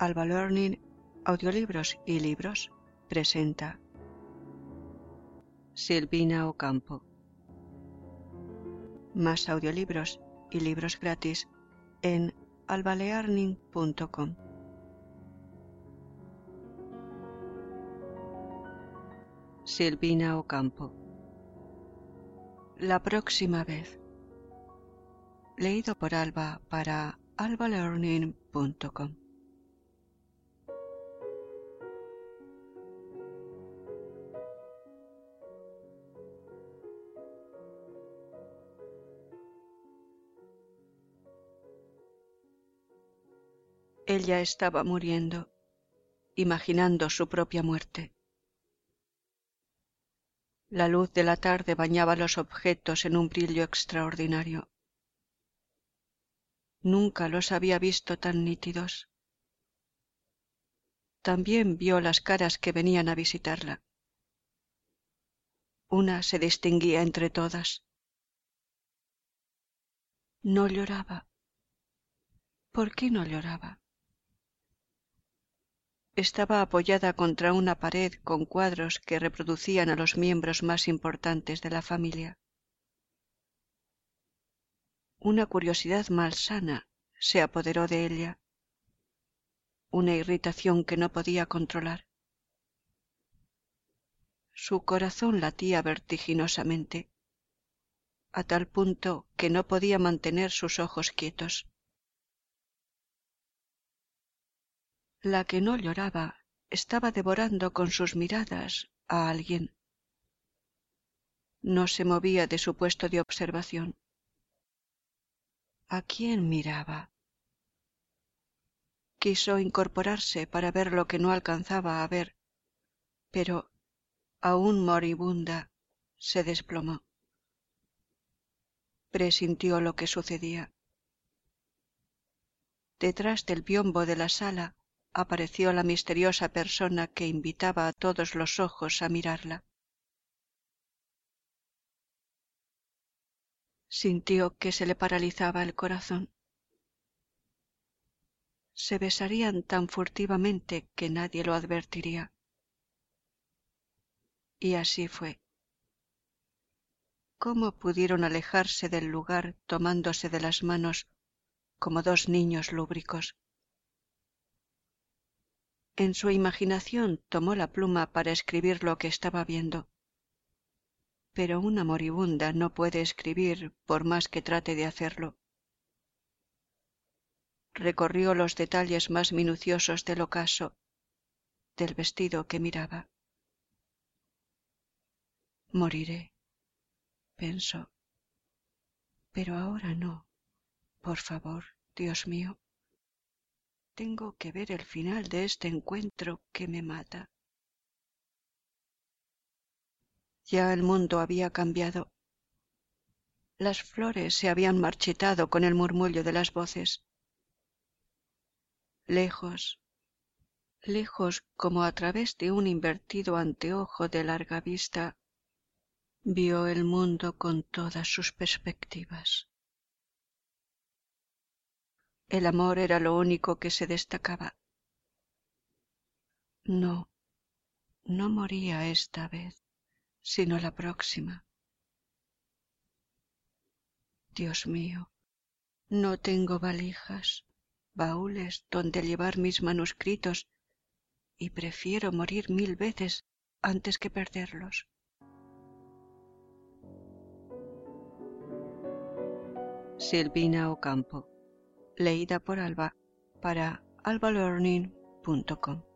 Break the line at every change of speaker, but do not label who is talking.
Alba Learning, Audiolibros y Libros presenta Silvina Ocampo. Más audiolibros y libros gratis en albalearning.com. Silvina Ocampo. La próxima vez. Leído por Alba para albalearning.com. Ella estaba muriendo, imaginando su propia muerte. La luz de la tarde bañaba los objetos en un brillo extraordinario. Nunca los había visto tan nítidos. También vio las caras que venían a visitarla. Una se distinguía entre todas. No lloraba. ¿Por qué no lloraba? Estaba apoyada contra una pared con cuadros que reproducían a los miembros más importantes de la familia. Una curiosidad malsana se apoderó de ella, una irritación que no podía controlar. Su corazón latía vertiginosamente, a tal punto que no podía mantener sus ojos quietos. La que no lloraba estaba devorando con sus miradas a alguien. No se movía de su puesto de observación. ¿A quién miraba? Quiso incorporarse para ver lo que no alcanzaba a ver, pero, aún moribunda, se desplomó. Presintió lo que sucedía. Detrás del biombo de la sala apareció la misteriosa persona que invitaba a todos los ojos a mirarla. Sintió que se le paralizaba el corazón. Se besarían tan furtivamente que nadie lo advertiría. Y así fue. ¿Cómo pudieron alejarse del lugar tomándose de las manos como dos niños lúbricos? En su imaginación tomó la pluma para escribir lo que estaba viendo. Pero una moribunda no puede escribir por más que trate de hacerlo. Recorrió los detalles más minuciosos del ocaso, del vestido que miraba. Moriré, pensó. Pero ahora no. Por favor, Dios mío. Tengo que ver el final de este encuentro que me mata. Ya el mundo había cambiado. Las flores se habían marchitado con el murmullo de las voces. Lejos, lejos como a través de un invertido anteojo de larga vista, vio el mundo con todas sus perspectivas. El amor era lo único que se destacaba. No, no moría esta vez, sino la próxima. Dios mío, no tengo valijas, baúles donde llevar mis manuscritos, y prefiero morir 1000 veces antes que perderlos. Silvina Ocampo. Leída por Alba para albalearning.com.